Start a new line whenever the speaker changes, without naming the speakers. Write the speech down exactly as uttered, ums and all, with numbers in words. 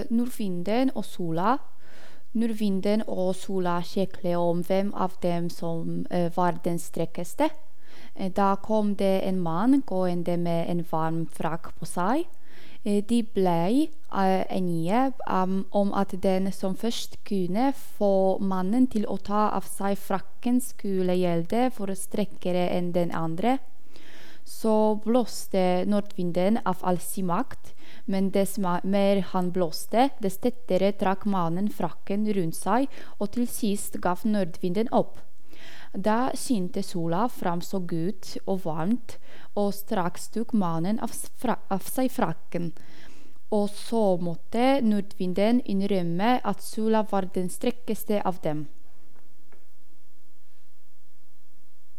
eh, Nordvinden og sola. Nordvinden og sola sjeklet om hvem av dem som eh, var den strekkeste. Eh, Da kom det en mann gående med en varm frakk på seg. Eh, De ble eh, enige um, om at den som først kunne få mannen til å ta av seg frakken, skulle gjelde for strekkere enn den andre. Så blåste nordvinden av all sin makt, men dess ma- mer han blåste, dess tettere trakk mannen frakken rundt seg, og til sist gav nordvinden opp. Da skinte sola fram så godt og varmt, og straks tok mannen av, s- fra, av seg frakken. Og så måtte nordvinden innrømme at sola var den strekkeste av dem.